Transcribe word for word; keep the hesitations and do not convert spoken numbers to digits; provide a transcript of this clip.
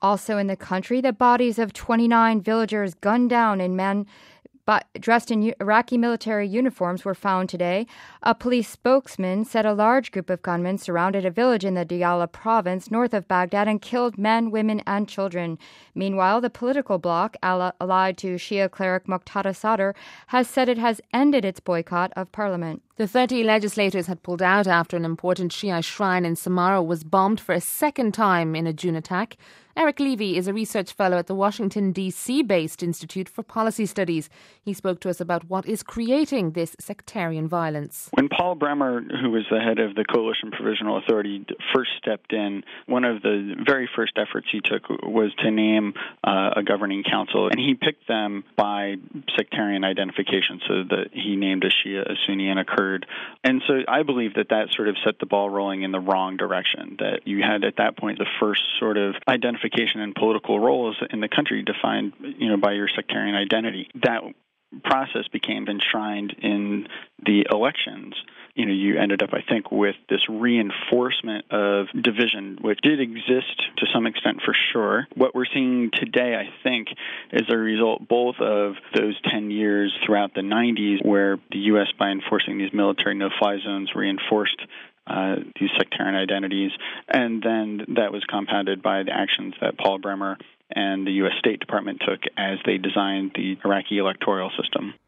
Also in the country, the bodies of twenty-nine villagers gunned down in men but dressed in Iraqi military uniforms were found today. A police spokesman said a large group of gunmen surrounded a village in the Diyala province north of Baghdad and killed men, women, and children. Meanwhile, the political bloc, allied to Shia cleric Muqtada Sadr, has said it has ended its boycott of parliament. The thirty legislators had pulled out after an important Shia shrine in Samarra was bombed for a second time in a June attack. Eric Levy is a research fellow at the Washington, D C-based Institute for Policy Studies. He spoke to us about what is creating this sectarian violence. When Paul Bremer, who was the head of the Coalition Provisional Authority, first stepped in, one of the very first efforts he took was to name uh, a governing council, and he picked them by sectarian identification, so that he named a Shia, a Sunni, and a Kurd. And so I believe that that sort of set the ball rolling in the wrong direction, that you had at that point the first sort of identification and political roles in the country defined, you know, by your sectarian identity. That process became enshrined in the elections. You know, you ended up, I think, with this reinforcement of division, which did exist to some extent for sure. What we're seeing today, I think, is a result both of those ten years throughout the nineties, where the U S, by enforcing these military no-fly zones, reinforced Uh, these sectarian identities, and then that was compounded by the actions that Paul Bremer and the U S State Department took as they designed the Iraqi electoral system.